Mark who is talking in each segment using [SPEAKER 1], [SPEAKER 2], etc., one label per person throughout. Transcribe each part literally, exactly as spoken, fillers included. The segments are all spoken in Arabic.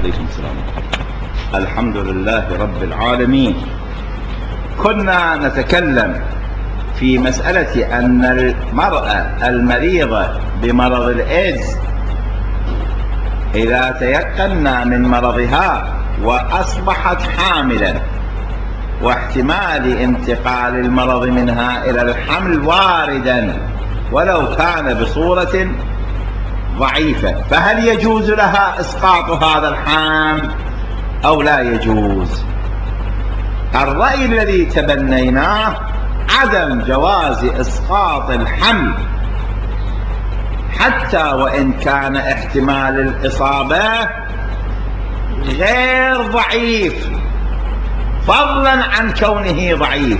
[SPEAKER 1] عليكم السلام. الحمد لله رب العالمين. كنا نتكلم في مسألة أن المرأة المريضة بمرض الإيدز إذا تيقنا من مرضها وأصبحت حاملا واحتمال انتقال المرض منها إلى الحمل واردا ولو كان بصورة ضعيفة، فهل يجوز لها إسقاط هذا الحمل أو لا يجوز؟ الرأي الذي تبنيناه عدم جواز إسقاط الحمل حتى وإن كان احتمال الإصابة غير ضعيف، فضلا عن كونه ضعيف،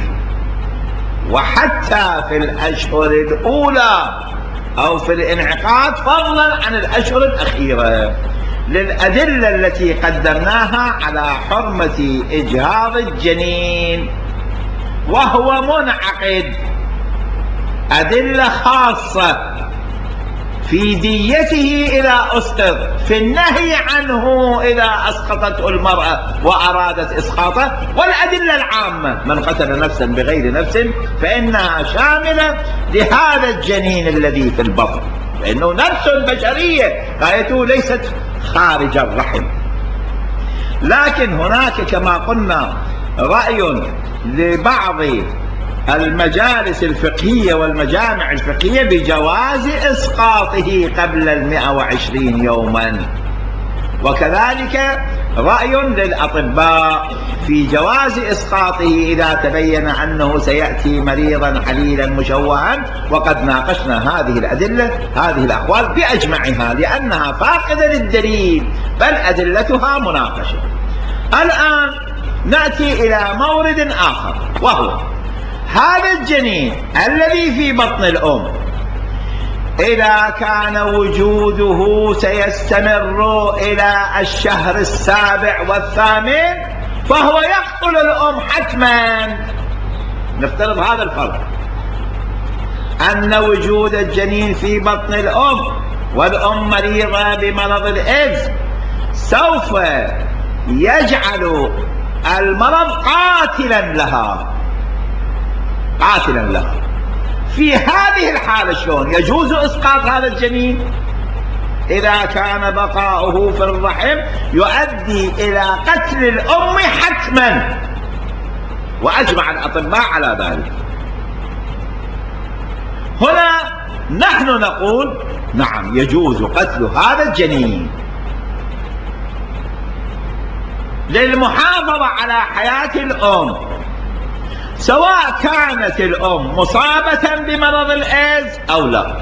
[SPEAKER 1] وحتى في الأشهر الأولى أو في الانعقاد، فضلا عن الأشهر الأخيرة، للأدلة التي قدمناها على حرمة إجهاض الجنين وهو منعقد، أدلة خاصة في ديته إذا أسقط، في النهي عنه إذا أسقطته المرأة وأرادت إسقاطه، والأدلة العامة: من قتل نفسا بغير نفس فإنها شاملة لهذا الجنين الذي في البطن، فإنه نفس بشرية غايته ليست خارج الرحم. لكن هناك كما قلنا رأي لبعض المجالس الفقهية والمجامع الفقهية بجواز إسقاطه قبل المئة وعشرين يوما، وكذلك رأي للأطباء في جواز إسقاطه إذا تبين أنه سيأتي مريضا عليلا مشوها، وقد ناقشنا هذه الأدلة هذه الأقوال بأجمعها لأنها فاقدة للدليل، بل أدلتها مناقشة. الآن نأتي إلى مورد آخر، وهو هذا الجنين الذي في بطن الأم إذا كان وجوده سيستمر إلى الشهر السابع والثامن فهو يقتل الأم حتما. نفترض هذا الفرض، أن وجود الجنين في بطن الأم والأم مريضة بمرض الإيدز سوف يجعل المرض قاتلا لها قاتلا لها. في هذه الحالة شلون يجوز إسقاط هذا الجنين؟ إذا كان بقاؤه في الرحم يؤدي إلى قتل الأم حتما، وأجمع الأطباء على ذلك. هنا نحن نقول نعم يجوز قتل هذا الجنين للمحافظة على حياة الأم، سواء كانت الأم مصابة بمرض الإيدز أو لا.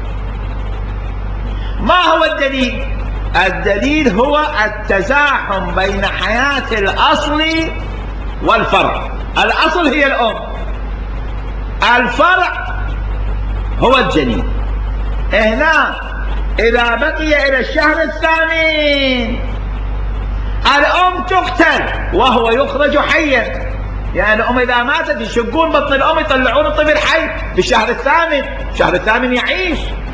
[SPEAKER 1] ما هو الدليل؟ الدليل هو التزاحم بين حياة الأصل والفرع. الأصل هي الأم، الفرع هو الجنين. هنا إذا بقي إلى الشهر الثامن الأم تقتل وهو يخرج حيا، يعني الأم إذا ماتت يشقون بطن الأم يطلعون الطفل حي في الشهر الثامن، الشهر الثامن يعيش.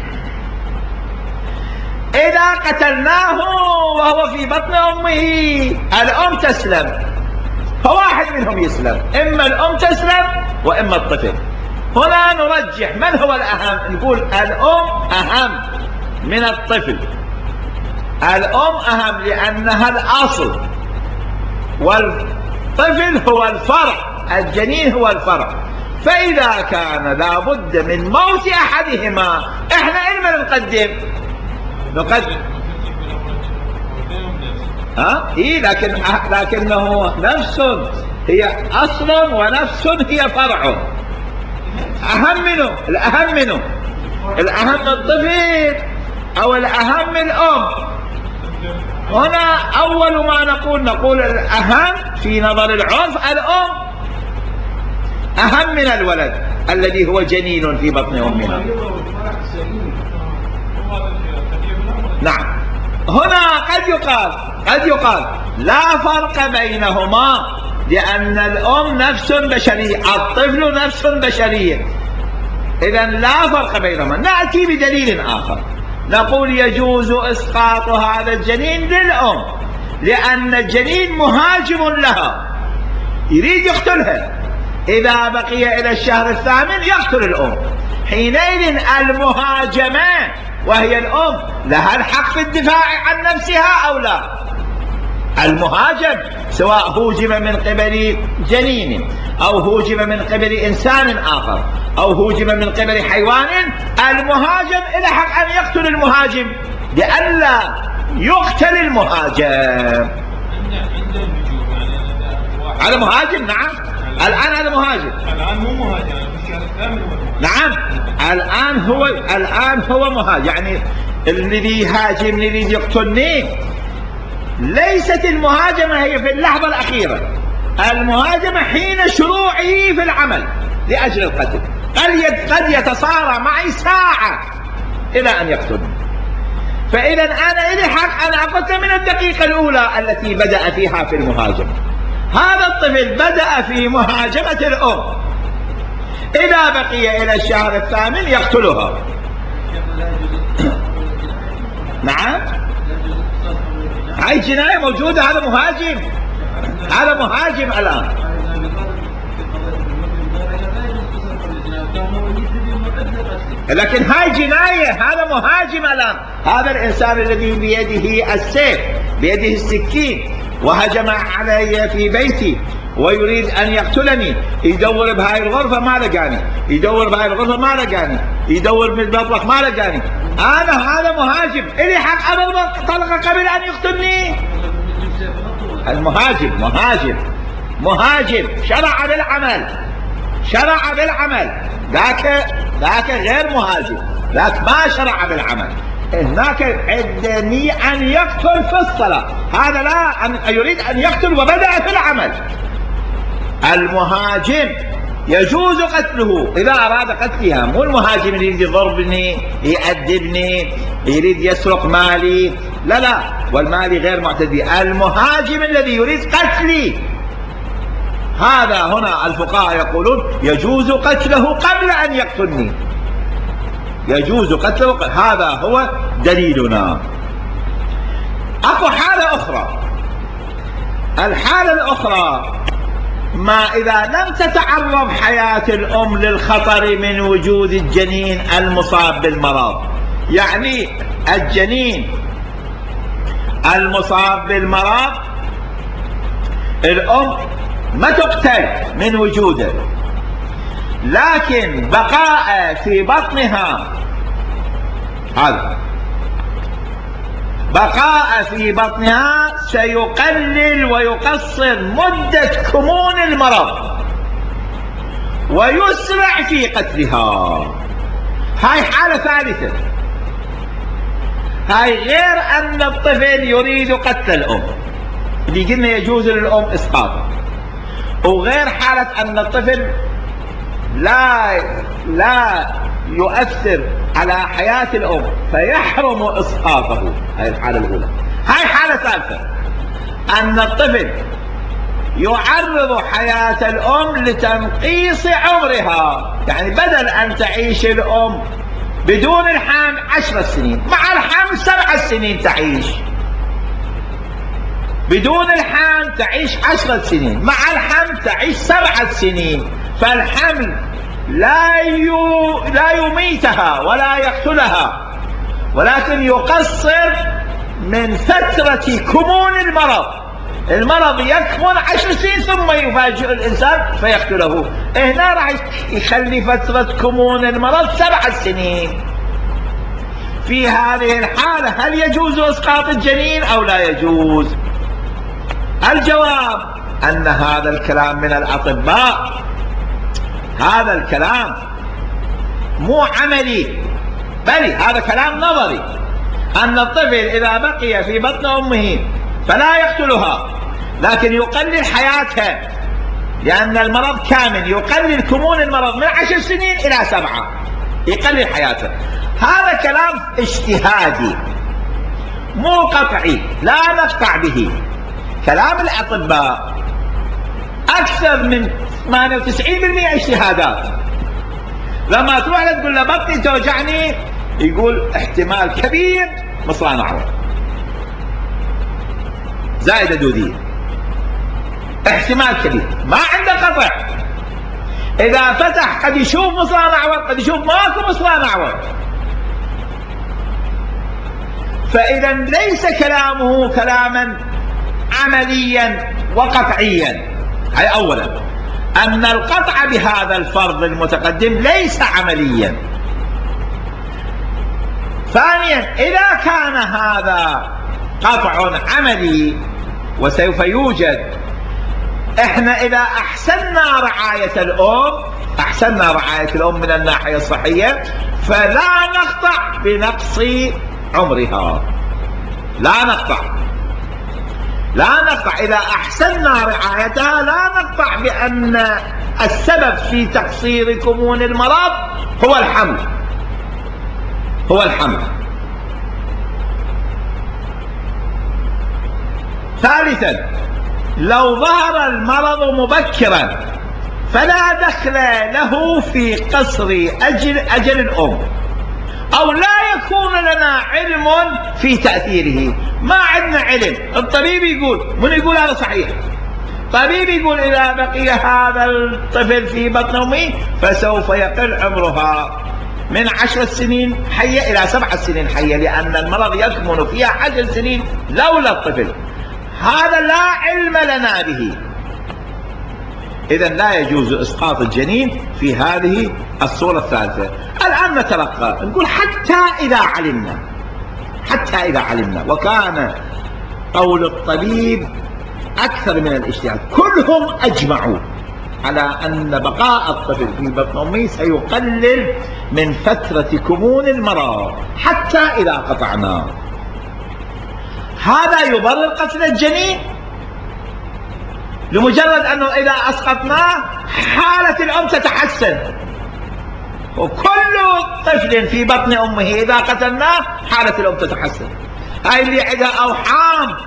[SPEAKER 1] إذا قتلناه وهو في بطن أمه الأم تسلم، فواحد منهم يسلم، إما الأم تسلم وإما الطفل. هنا نرجح من هو الأهم، نقول الأم أهم من الطفل. الأم أهم لأنها الأصل، والطفل هو الفرع، الجنين هو الفرع. فإذا كان لابد من موت أحدهما إحنا إلما نقدم نقدم ها إيه لكن لكنه نفس هي أصل ونفس هي فرع. أهم منه الأهم منه الأهم الطفل أو الأهم الأم. هنا أول ما نقول نقول الأهم في نظر العرف الأم أهم من الولد الذي هو جنين في بطن أمها. نعم. هنا قد يقال قد يقال لا فرق بينهما لأن الأم نفس بشرية، الطفل نفس بشرية، إذن لا فرق بينهما. نأتي بدليل آخر نقول يجوز إسقاط هذا الجنين للأم لأن الجنين مهاجم لها يريد يقتلها. إذا بقي إلى الشهر الثامن يقتل الأم. حينئذ المهاجمة وهي الأم لها الحق في الدفاع عن نفسها أو لا؟ المهاجم سواء هوجم من قبل جنين أو هوجم من قبل إنسان آخر أو هوجم من قبل حيوان، المهاجم له حق أن يقتل المهاجم لئلا يقتل المهاجم. على مهاجم نعم. الآن هذا مهاجم.
[SPEAKER 2] الآن مو مهاجم في الشهر الثامن.
[SPEAKER 1] نعم الآن هو الآن هو مهاجم، يعني الذي يهاجمني الذي يقتلني. ليست المهاجمة هي في اللحظة الأخيرة، المهاجمة حين شروعه في العمل لأجل القتل. قد يتصارع معي ساعة إلى أن يقتلني، فإذا أنا لي حق أن أقتل من الدقيقة الأولى التي بدأ فيها في المهاجمة. هذا الطفل بدأ في مهاجمة الأم، إذا بقي إلى الشهر الثامن يقتلها. نعم هاي جناية موجودة. هذا مهاجم، هذا مهاجم الآن. لكن هاي جناية، هذا مهاجم الآن. هذا الإنسان الذي بيده السيف بيده السكين وهجم علي في بيتي ويريد أن يقتلني، يدور بهاي الغرفة ما لقاني، يدور بهاي الغرفة ما لقاني، يدور من المطبخ ما لقاني. أنا هذا مهاجم، إلي حق أضرب طلقة قبل أن يقتلني. المهاجم مهاجم مهاجم شرع بالعمل، شرع بالعمل. ذاك ذاك غير مهاجم، ذاك ما شرع بالعمل. هناك عندني أن يقتل في الصلاة، هذا لا، أن يريد أن يقتل وبدأ في العمل. المهاجم يجوز قتله إذا أراد قتلها، مو المهاجم اللي يريد يضربني يأدبني يريد يسرق مالي، لا لا، والمال غير معتدي. المهاجم الذي يريد قتلي، هذا هنا الفقهاء يقولون يجوز قتله قبل أن يقتلني، يجوز قتله. هذا هو دليلنا. أكو حالة أخرى، الحالة الأخرى ما إذا لم تتعرض حياة الأم للخطر من وجود الجنين المصاب بالمرض. يعني الجنين المصاب بالمرض الأم ما تقتل من وجوده، لكن بقاء في بطنها، هذا بقاء في بطنها سيقلل ويقصر مدة كمون المرض ويسرع في قتلها. هاي حالة ثالثة، هاي غير أن الطفل يريد قتل الأم اللي قلنا يجوز للأم إسقاطه، وغير حالة أن الطفل لا لا يؤثر على حياة الأم فيحرم إسقاطه. هاي الحالة الأولى. هاي حالة ثالثة، أن الطفل يعرض حياة الأم لتنقيص عمرها، يعني بدل أن تعيش الأم بدون الحمل عشر سنين، مع الحمل سبع سنين تعيش، بدون الحمل تعيش عشر سنين، مع الحمل تعيش سبعة سنين. فالحمل لا يو لا يميتها ولا يقتلها، ولكن يقصر من فترة كمون المرض. المرض يكمن عشر سنين ثم يفاجئ الإنسان فيقتله. هنا راح يخلي فترة كمون المرض سبع سنين. في هذه الحالة هل يجوز إسقاط الجنين أو لا يجوز؟ الجواب أن هذا الكلام من الأطباء، هذا الكلام مو عملي، بل هذا كلام نظري. أن الطفل إذا بقي في بطن أمه فلا يقتلها، لكن يقلل حياتها، لأن المرض كامل، يقلل كمون المرض من عشر سنين إلى سبعة، يقلل حياتها. هذا كلام اجتهادي مو قطعي، لا نقطع به. كلام الأطباء أكثر من ثمانية وتسعين بالمئة اجتهادات. لما تروح له تقول له بطني توجعني، يقول احتمال كبير مصران عور. زائدة دودية، احتمال كبير، ما عنده قطع. إذا فتح قد يشوف مصران أعور، قد يشوف ماكو مصران أعور. فإذا ليس كلامه كلاما عمليا وقطعيا. هاي أولا، أن القطع بهذا الفرض المتقدم ليس عمليا. ثانيا، إذا كان هذا قطع عملي وسوف يوجد، احنا إذا أحسننا رعاية الأم، أحسننا رعاية الأم من الناحية الصحية، فلا نقطع بنقص عمرها، لا نقطع لا نقطع إذا أحسننا رعايتها لا نقطع بأن السبب في تقصير كمون المرض هو الحمل هو الحمل ثالثا، لو ظهر المرض مبكرا فلا دخل له في قصر أجل, أجل الأم، أو لا يكون لنا علم في تأثيره. ما عندنا علم. الطبيب يقول، من يقول هذا صحيح، طبيب يقول إذا بقي هذا الطفل في بطن أمه فسوف يقل عمرها من عشر سنين حية إلى سبع سنين حية، لأن المرض يكمن فيها عشر سنين لولا الطفل. هذا لا علم لنا به. إذن لا يجوز إسقاط الجنين في هذه الصورة الثالثة. الآن نتلقى نقول حتى إذا علمنا حتى إذا علمنا وكان قول الطبيب أكثر من الاجتهاد، كلهم أجمعوا على أن بقاء الطفل في بطن أمه سيقلل من فترة كمون المرض حتى إذا قطعناه. هذا يبرر قتل الجنين لمجرد أنه إذا أسقطناه حالة الأم تتحسن، وكل طفل في بطن أمه إذا قتلناه حالة الأم تتحسن. هاي اللي عندها أوحام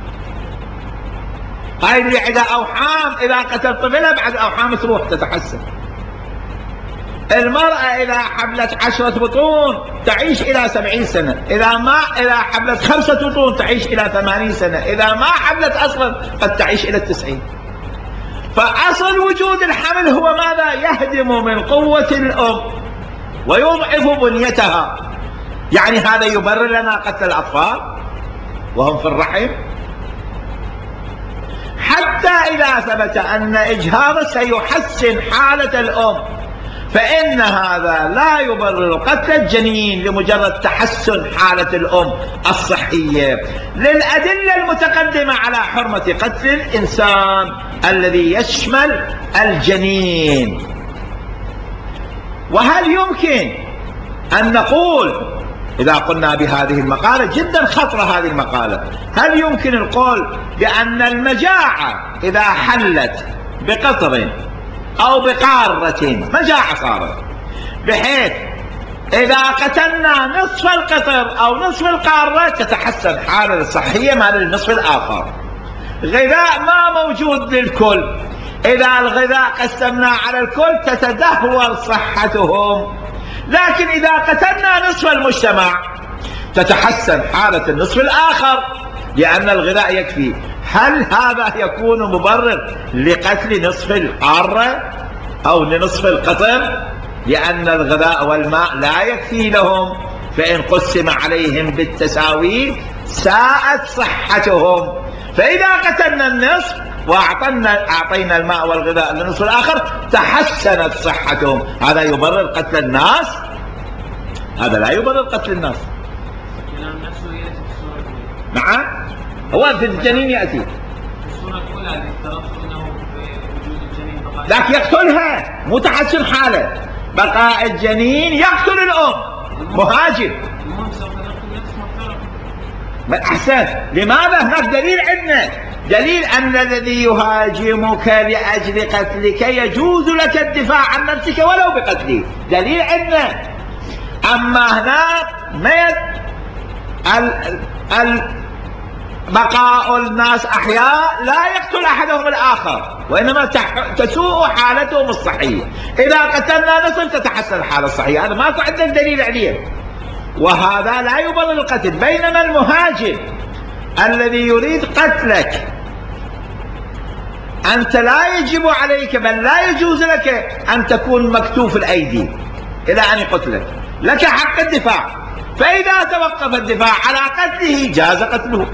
[SPEAKER 1] هاي اللي عندها أوحام إذا قتل طفلها بعد أوحام تروح تتحسن. المرأة إذا حملت عشرة بطون تعيش إلى سبعين سنة، إذا ما إذا حملت خمسة بطون تعيش إلى ثمانين سنة، إذا ما حملت أصلا قد تعيش إلى التسعين. فأصل وجود الحمل هو ماذا؟ يهدم من قوة الأم ويضعف بنيتها. يعني هذا يبرر لنا قتل الأطفال وهم في الرحم. حتى إذا ثبت أن إجهاضه سيحسن حالة الأم فإن هذا لا يبرر قتل الجنين لمجرد تحسن حالة الأم الصحية، للأدلة المتقدمة على حرمة قتل الإنسان الذي يشمل الجنين. وهل يمكن أن نقول، إذا قلنا بهذه المقالة جدا خطرة هذه المقالة، هل يمكن القول بأن المجاعة إذا حلت بقطر أو بقارة، مجاعة صارت بحيث إذا قتلنا نصف القطر أو نصف القارة تتحسن حالة الصحية مع النصف الآخر؟ غذاء ما موجود للكل، إذا الغذاء قسمناه على الكل تتدهور صحتهم، لكن إذا قتلنا نصف المجتمع تتحسن حالة النصف الآخر لأن الغذاء يكفي. هل هذا يكون مبرر لقتل نصف القارة أو لنصف القطر؟ لأن الغذاء والماء لا يكفي لهم، فإن قسم عليهم بالتساوي ساءت صحتهم. فإذا قتلنا النصف وأعطينا أعطينا الماء والغذاء للنصف الآخر تحسنت صحتهم. هذا يبرر قتل الناس؟ هذا لا يبرر قتل الناس. نعم، هو في الجنين يأتي لكن يقتلها، مو تحسن حاله. بقاء الجنين يقتل الأم، مهاجم. أحسن. لماذا؟ هناك دليل عندنا، دليل أن الذي يهاجمك لأجل قتلك يجوز لك الدفاع عن نفسك ولو بقتله، دليل عندنا. أما هناك ما ال... ال... بقاء الناس أحياء لا يقتل أحدهم الآخر، وإنما تسوء حالتهم الصحية. إذا قتلنا نصف تتحسن الحالة الصحية، هذا ماكو عندك دليل عليه، وهذا لا يبرر القتل. بينما المهاجم الذي يريد قتلك أنت لا يجب عليك بل لا يجوز لك أن تكون مكتوف الأيدي إلى أن يقتلك، لك حق الدفاع، فإذا توقف الدفاع على قتله جاز قتله.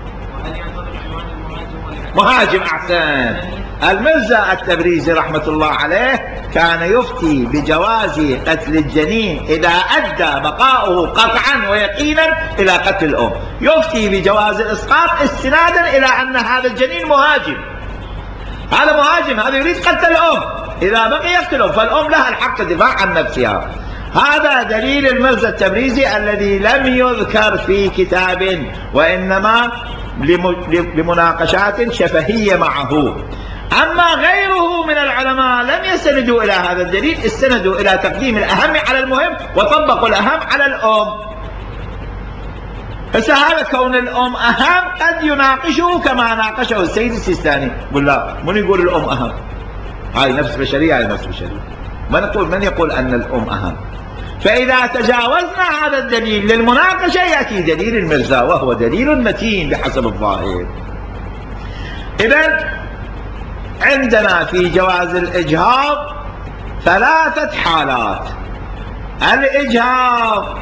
[SPEAKER 1] مهاجم أحسن. المرزا التبريزي رحمة الله عليه كان يفتي بجواز قتل الجنين إذا أدى بقاؤه قطعا ويقينا إلى قتل الأم، يفتي بجواز الإسقاط استنادا إلى أن هذا الجنين مهاجم، هذا مهاجم، هذا يريد قتل الأم، إذا بقي يقتله فالأم لها الحق الدفاع عن نفسها. هذا دليل المرزا التبريزي الذي لم يذكر في كتاب، وإنما لمناقشات شفهية معه. أما غيره من العلماء لم يستندوا إلى هذا الدليل، استندوا إلى تقديم الأهم على المهم وطبقوا الأهم على الأم. هسه هذا كون الأم أهم قد يناقشه كما ناقشه السيد السيستاني، يقول لا، من يقول الأم أهم؟ هاي نفس بشرية، هاي نفس بشرية، من يقول من يقول أن الأم أهم؟ فإذا تجاوزنا هذا الدليل للمناقشة يأتي دليل المرزا وهو دليل متين بحسب الظاهر. إذن عندنا في جواز الإجهاض ثلاثة حالات. الإجهاض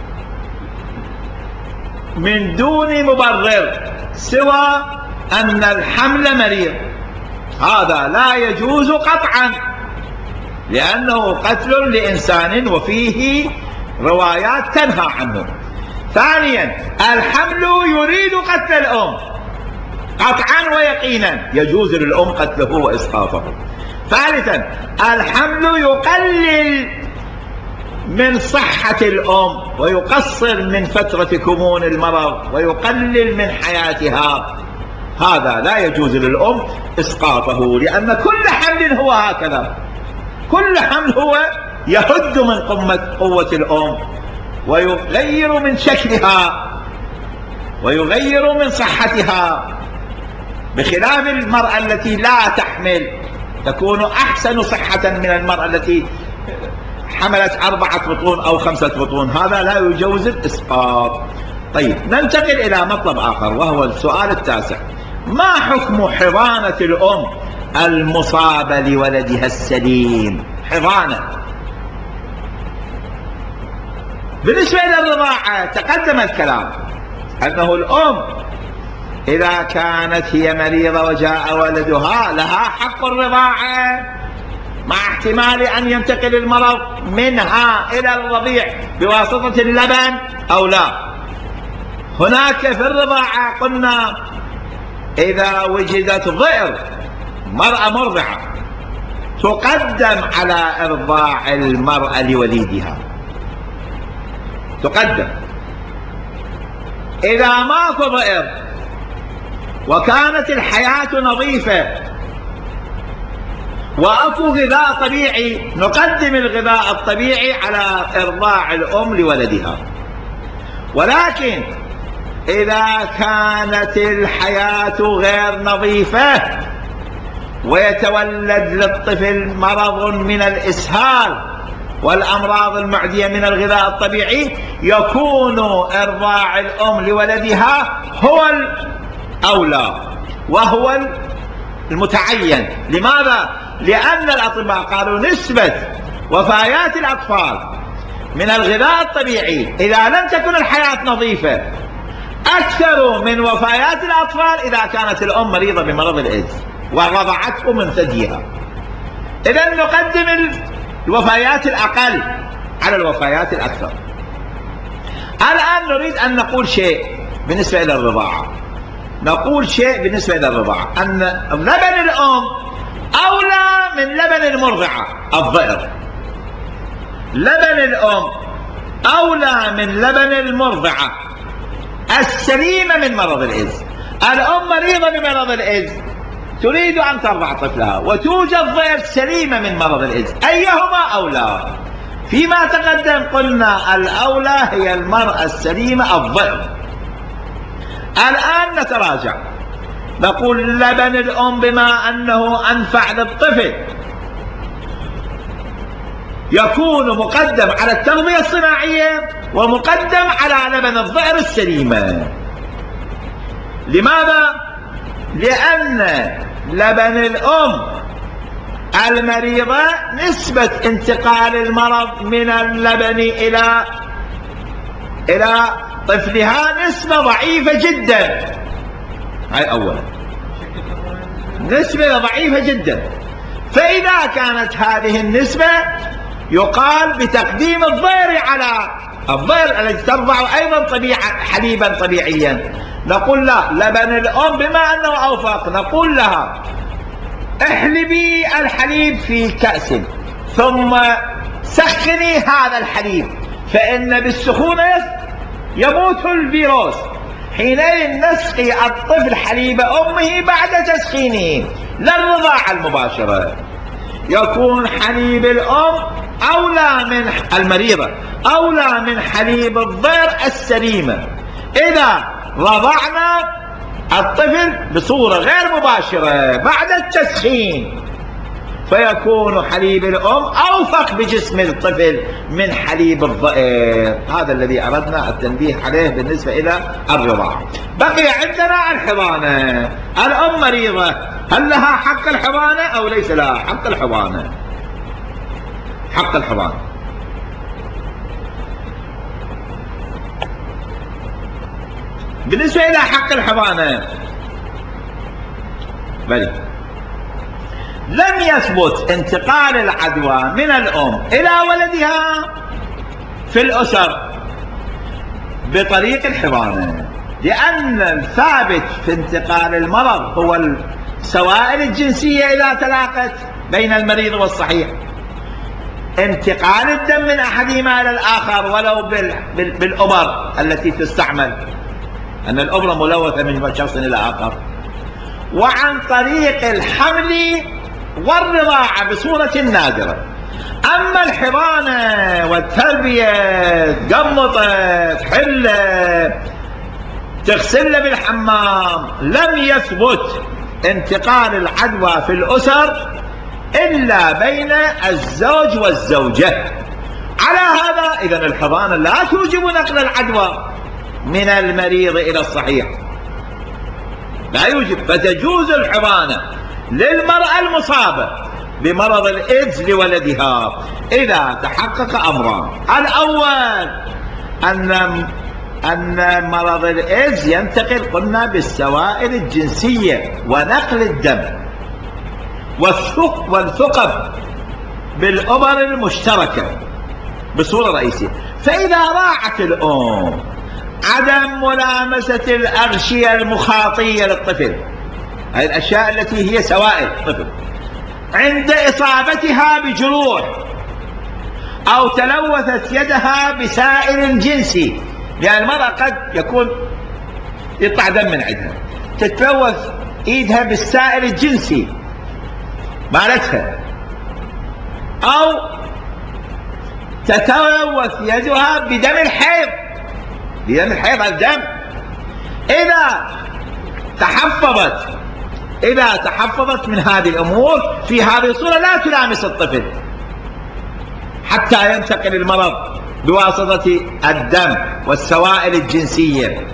[SPEAKER 1] من دون مبرر سوى أن الحمل مريض، هذا لا يجوز قطعا لأنه قتل لإنسان وفيه روايات تنهى عنه. ثانيا الحمل يريد قتل الأم قطعا ويقينا، يجوز للأم قتله وإسقاطه. ثالثا الحمل يقلل من صحة الأم ويقصر من فترة كمون المرض ويقلل من حياتها، هذا لا يجوز للأم إسقاطه، لأن كل حمل هو هكذا، كل حمل هو يهد من قمة قوة الأم ويغير من شكلها ويغير من صحتها، بخلاف المرأة التي لا تحمل تكون أحسن صحة من المرأة التي حملت أربعة بطون أو خمسة بطون، هذا لا يجوز الإسقاط. طيب ننتقل إلى مطلب آخر وهو السؤال التاسع: ما حكم حضانة الأم المصابة لولدها السليم؟ حضانة بالنسبة إلى الرضاعة تقدم الكلام أنه الأم إذا كانت هي مريضة وجاء ولدها لها حق الرضاعة مع احتمال أن ينتقل المرض منها إلى الرضيع بواسطة اللبن أو لا. هناك في الرضاعة قلنا إذا وجدت ضئر مرأة مرضعة تقدم على إرضاع المرأة لوليدها، تقدم. إذا ماكو ضئر وكانت الحياة نظيفة وأكو غذاء طبيعي نقدم الغذاء الطبيعي على إرضاع الأم لولدها. ولكن إذا كانت الحياة غير نظيفة ويتولد للطفل مرض من الإسهال والأمراض المعدية من الغذاء الطبيعي، يكون إرضاع الأم لولدها هو الأولى وهو المتعين. لماذا؟ لأن الأطباء قالوا نسبة وفيات الأطفال من الغذاء الطبيعي إذا لم تكن الحياة نظيفة أكثر من وفيات الأطفال إذا كانت الأم مريضة بمرض الإيدز ورضعته من ثديها. إذن نقدم الوفيات الأقل على الوفيات الأكثر. الآن نريد أن نقول شيء بالنسبة إلى الرضاعة، نقول شيء بالنسبة إلى الرضاعة أن لبن الأم أولى من لبن المرضعة الضئر. لبن الأم أولى من لبن المرضعة السليمة من مرض الإيدز. الأم مريضة بمرض الإيدز تريد أن ترضع طفلها وتوجد ضئر سليمة من مرض الإيدز، أيهما أولى؟ فيما تقدم قلنا الأولى هي المرأة السليمة الضئر. الآن نتراجع نقول لبن الأم بما أنه أنفع للطفل يكون مقدم على التغذية الصناعية ومقدم على لبن الضئر السليمة. لماذا؟ لأن لبن الأم المريضة نسبة انتقال المرض من اللبن إلى إلى طفلها نسبة ضعيفة جدا. هاي أولا، نسبة ضعيفة جدا. فإذا كانت هذه النسبة يقال بتقديم الضير على الضير التي ترضع أيضا طبيعة حليبا طبيعيا. نقول لا، لبن الأم بما أنه أوفق نقول لها احلبي الحليب في كأس ثم سخني هذا الحليب، فإن بالسخونة يموت الفيروس. حينئذ نسقي الطفل حليب أمه بعد تسخينه لا الرضاعة المباشرة. يكون حليب الأم أولى من المريضة، أولى من حليب الضير السليمة إذا رضعنا الطفل بصورة غير مباشرة بعد التسخين، فيكون حليب الأم أوفق بجسم الطفل من حليب الضئر. هذا الذي أردنا التنبيه عليه بالنسبة إلى الرضاعة. بقي عندنا الحضانة. الأم مريضة، هل لها حق الحضانة أو ليس لها حق الحضانة؟ حق الحضانة. بالنسبة إلى حق الحضانة بلي لم يثبت انتقال العدوى من الأم إلى ولدها في الأسر بطريق الحضانة، لأن الثابت في انتقال المرض هو السوائل الجنسية إذا تلاقت بين المريض والصحيح، انتقال الدم من أحدهما إلى الآخر ولو بالأبر التي تستعمل، أن الأبرة ملوثة من شخص إلى آخر، وعن طريق الحمل والرضاعة بصورة نادرة. أما الحضانة والتربية، تقمطه تحله تغسله بالحمام، لم يثبت انتقال العدوى في الأسر إلا بين الزوج والزوجة. على هذا إذن الحضانة لا توجب نقل العدوى من المريض إلى الصحيح، لا يوجب. فتجوز الحضانة للمرأة المصابة بمرض الإيدز لولدها إذا تحقق أمران. الأول أن أن مرض الإيدز ينتقل قلنا بالسوائل الجنسية ونقل الدم، والثقب بالأبر المشتركة بصورة رئيسية. فإذا راعت الأم عدم ملامسة الأغشية المخاطية للطفل، هذه الأشياء التي هي سوائل الطفل، عند إصابتها بجروح أو تلوثت يدها بسائل جنسي، لأن المرأة قد يكون يطلع دم من عندها، تتلوث إيدها بالسائل الجنسي مالتها، أو تتلوث يدها بدم الحيض، بدم الحيض الدم. إذا تحفظت إذا تحفظت من هذه الأمور في هذه الصورة لا تلامس الطفل حتى ينتقل المرض بواسطة الدم والسوائل الجنسية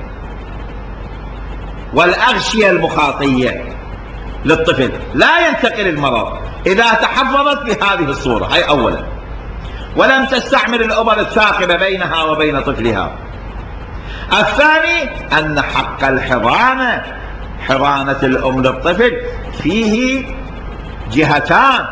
[SPEAKER 1] والأغشية المخاطية للطفل، لا ينتقل المرض إذا تحفظت بهذه الصورة. هي أولا، ولم تستعمل الأبر الثاقبة بينها وبين طفلها. الثاني أن حق الحضانة، حضانة الأم للطفل، فيه جهتان.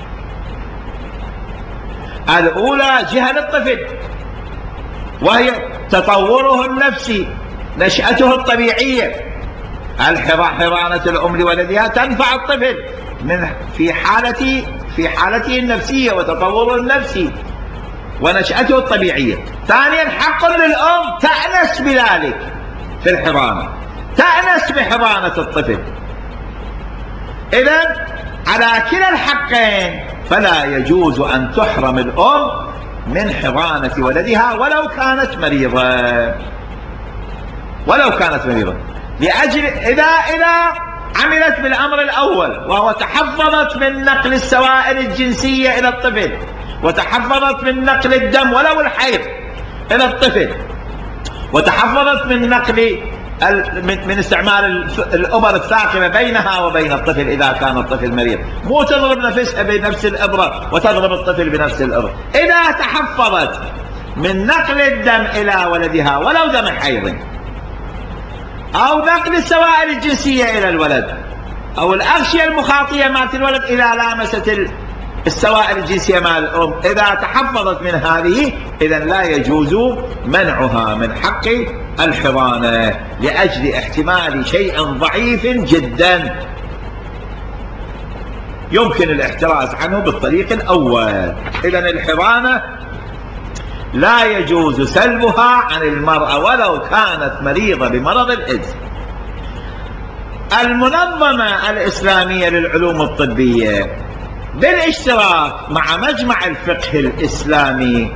[SPEAKER 1] الأولى جهة للطفل وهي تطوره النفسي، نشأته الطبيعية. حضانة الأم لولدها تنفع الطفل من في حالة في حالته النفسية وتطوره النفسي ونشأته الطبيعية. ثانيا حق للأم تأنس بذلك في الحضانة، تأنس بحضانة الطفل. إذن على كلا الحقين فلا يجوز أن تحرم الأم من حضانة ولدها ولو كانت مريضة، ولو كانت مريضة لأجل إذا إذا عملت بالأمر الأول وهو تحفظت من نقل السوائل الجنسية إلى الطفل، وتحفظت من نقل الدم ولو الحيض إلى الطفل، وتحفظت من نقل من استعمال الإبر الثاقبة بينها وبين الطفل إذا كان الطفل مريض، مو تضرب نفسها بنفس الإبرة وتضرب الطفل بنفس الإبرة. إذا تحفظت من نقل الدم إلى ولدها ولو دم حيض، أو نقل السوائل الجنسية إلى الولد، أو الأغشية المخاطية مالت الولد إذا لامست السوائل الجنسية مال الأم، إذا تحفظت من هذه إذن لا يجوز منعها من حق الحضانة لأجل احتمال شيء ضعيف جدا يمكن الاحتراز عنه بالطريق الأول. إذن الحضانة لا يجوز سلبها عن المرأة ولو كانت مريضة بمرض الإيدز. المنظمة الإسلامية للعلوم الطبية بالاشتراك مع مجمع الفقه الإسلامي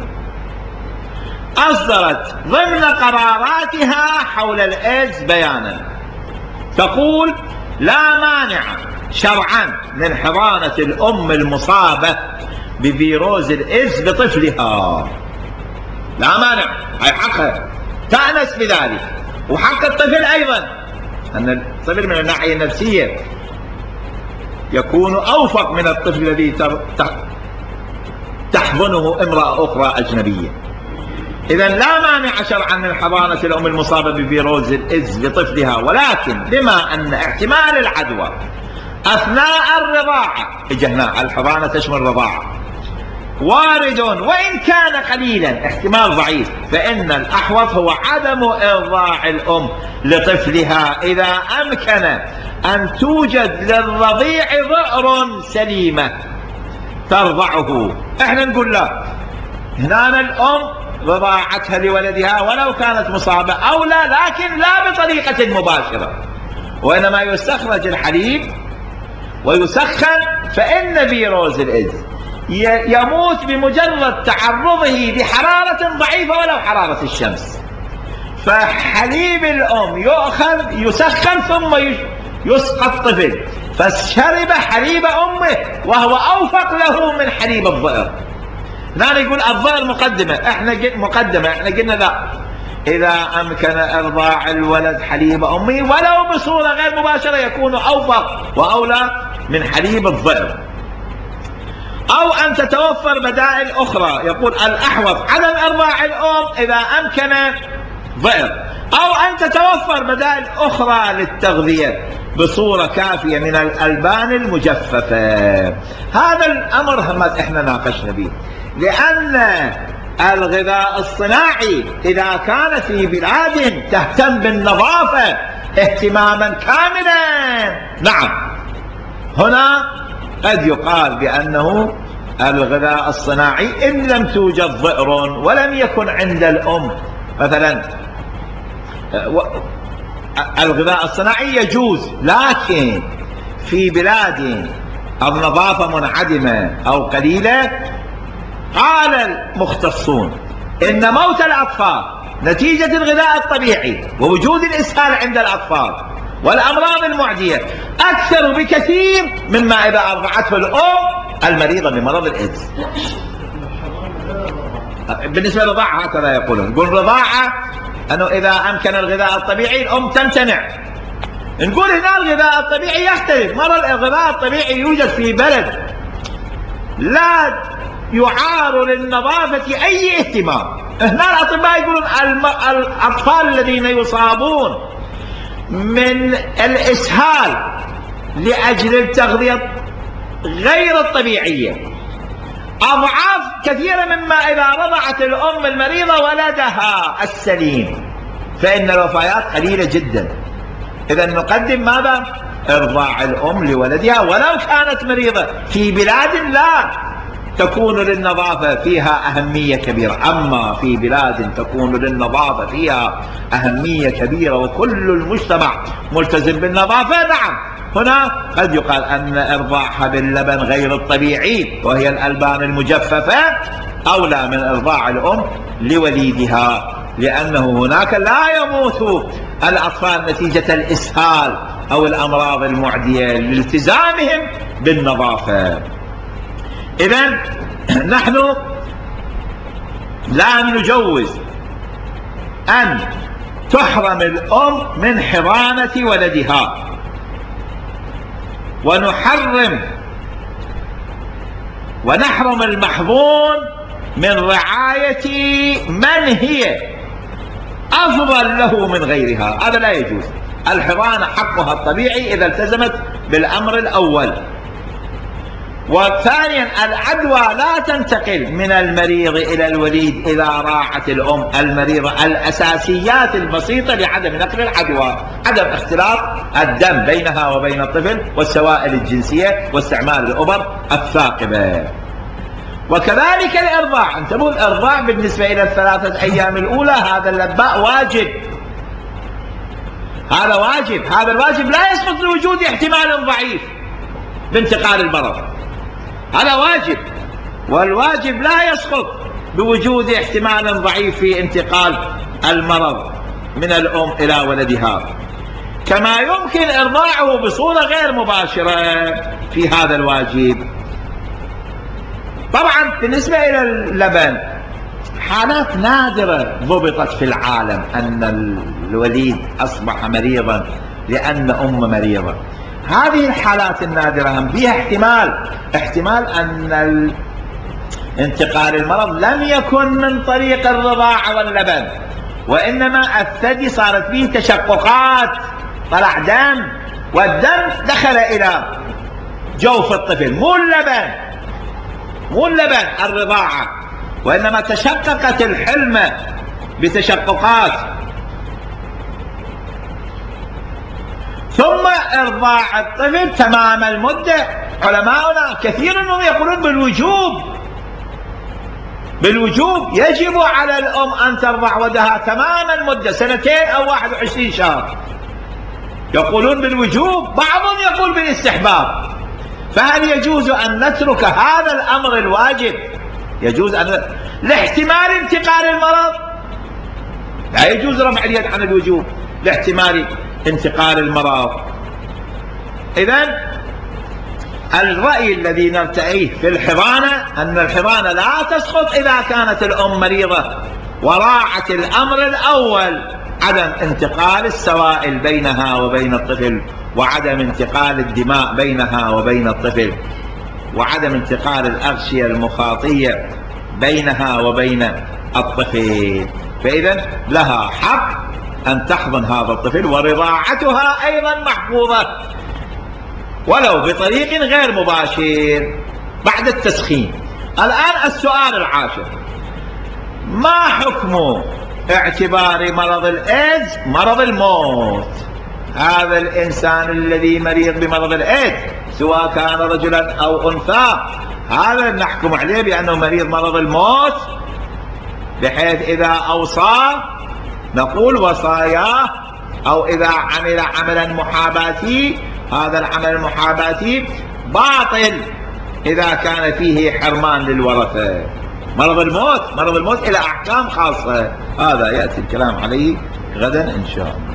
[SPEAKER 1] أصدرت ضمن قراراتها حول الإيدز بيانا تقول: لا مانع شرعا من حضانة الأم المصابة بفيروس الإيدز بطفلها. لا مانع، هي حقها تأنس بذلك، وحق الطفل أيضا، أن الطفل من الناحية النفسية يكون أوفق من الطفل الذي تحضنه امرأة أخرى أجنبية. إذن لا مانع شرعا من حضانة الأم المصابة بفيروس الإيدز لطفلها، ولكن بما أن احتمال العدوى أثناء الرضاعة، إجهنا الحضانة تشمل الرضاعة، وارد وإن كان قليلا، احتمال ضعيف، فإن الأحوط هو عدم إرضاع الأم لطفلها إذا أمكن أن توجد للرضيع ضئر سليمة ترضعه. احنا نقول لا، هنا الأم رضاعتها لولدها ولو كانت مصابة أو لا، لكن لا بطريقة مباشرة، وإنما يستخرج الحليب ويسخن، فإن فيروس الإيدز يموت بمجرد تعرضه بحرارة ضعيفة ولو حرارة الشمس. فحليب الأم يؤخذ يسخن ثم يسقى الطفل، فشرب حليب أمه وهو أوفق له من حليب الضئر. هنا يقول الضئر مقدمة، احنا مقدمة احنا قلنا لا، إذا أمكن إرضاع الولد حليب أمه ولو بصورة غير مباشرة يكون أوفق وأولى من حليب الضئر. أو أن تتوفر بدائل أخرى، يقول الأحوط عدم إرضاع الأم إذا أمكن ضئر، أو أن تتوفر بدائل أخرى للتغذية بصورة كافية من الألبان المجففة. هذا الأمر هم احنا ناقشنا به، لأن الغذاء الصناعي إذا كان في بلاد تهتم بالنظافة اهتماما كاملا، نعم، هنا قد يقال بأنه الغذاء الصناعي إن لم توجد ضئر ولم يكن عند الأم مثلا الغذاء الصناعي يجوز، لكن في بلاد النظافة منعدمة أو قليلة قال المختصون إن موت الأطفال نتيجة الغذاء الطبيعي ووجود الإسهال عند الأطفال والأمراض المعدية أكثر بكثير مما إذا أرضعته الأم المريضة بمرض الإيدز. بالنسبة للرضاعة هكذا يقولون، نقول رضاعة أنه إذا أمكن الغذاء الطبيعي الأم تمتنع. نقول هنا الغذاء الطبيعي يختلف، مرة الغذاء الطبيعي يوجد في بلد لا يعار للنظافة أي اهتمام. هنا الأطباء يقولون الأطفال الذين يصابون من الإسهال لأجل التغذية غير الطبيعية أضعاف كثيرة مما إذا رضعت الأم المريضة ولدها السليم، فإن الوفيات قليلة جدا. إذا نقدم ماذا؟ إرضاع الأم لولدها ولو كانت مريضة في بلاد لا تكون للنظافة فيها أهمية كبيرة. أما في بلاد تكون للنظافة فيها أهمية كبيرة وكل المجتمع ملتزم بالنظافة، نعم، هنا قد يقال أن إرضاعها باللبن غير الطبيعي وهي الألبان المجففة أولى من إرضاع الأم لوليدها، لأنه هناك لا يموت الأطفال نتيجة الإسهال أو الأمراض المعدية لالتزامهم بالنظافة. إذن نحن لا نجوز أن تحرم الأم من حضانة ولدها، ونحرم ونحرم المحظون من رعاية من هي أفضل له من غيرها. هذا لا يجوز. الحضانة حقها الطبيعي إذا التزمت بالأمر الأول. وثانيا العدوى لا تنتقل من المريض إلى الوليد إذا راعت الأم المريضة الأساسيات البسيطة لعدم نقل العدوى: عدم اختلاط الدم بينها وبين الطفل، والسوائل الجنسية، واستعمال الأبر الثاقبة. وكذلك الإرضاع. انتبهوا، الإرضاع بالنسبة إلى الثلاثة أيام الأولى هذا اللباء واجب، هذا واجب. هذا الواجب لا يسقط لوجود احتمال ضعيف بانتقال المرض، هذا واجب. والواجب لا يسقط بوجود احتمال ضعيف في انتقال المرض من الأم إلى ولدها. كما يمكن إرضاعه بصورة غير مباشرة في هذا الواجب. طبعا بالنسبة إلى اللبن حالات نادرة ضبطت في العالم أن الوليد أصبح مريضا لأن أم مريضة. هذه الحالات النادرة هم فيها احتمال احتمال أن انتقال المرض لم يكن من طريق الرضاعة واللبن، وإنما الثدي صارت فيه تشققات، طلع دم، والدم دخل إلى جوف الطفل، مو اللبن مو اللبن الرضاعة، وإنما تشققت الحلمة بتشققات. ثم إرضاع الطفل تمام المدة. علماؤنا كثير منهم يقولون بالوجوب بالوجوب يجب على الأم أن ترضع ولدها تمام المدة، سنتين أو واحد وعشرين شهر، يقولون بالوجوب، بعضهم يقول بالاستحباب. فهل يجوز أن نترك هذا الأمر الواجب؟ يجوز أن لاحتمال انتقال المرض؟ لا يجوز رفع اليد عن الوجوب لاحتمال انتقال المرض. إذن الرأي الذي نرتئيه في الحضانة أن الحضانة لا تسقط إذا كانت الأم مريضة وراعت الأمر الأول: عدم انتقال السوائل بينها وبين الطفل، وعدم انتقال الدماء بينها وبين الطفل، وعدم انتقال الأغشية المخاطية بينها وبين الطفل. فإذا لها حق أن تحضن هذا الطفل، ورضاعتها أيضا محفوظة ولو بطريق غير مباشر بعد التسخين. الآن السؤال العاشر: ما حكم اعتبار مرض الإيدز مرض الموت؟ هذا الإنسان الذي مريض بمرض الإيدز سواء كان رجلا أو أنثى، هذا نحكم عليه بأنه مريض مرض الموت، بحيث إذا أوصى نقول وصاياه، أو إذا عمل عملا محاباتي هذا العمل المحاباتي باطل إذا كان فيه حرمان للورثة. مرض الموت مرض الموت إلى أحكام خاصة، هذا يأتي الكلام عليه غدا إن شاء الله.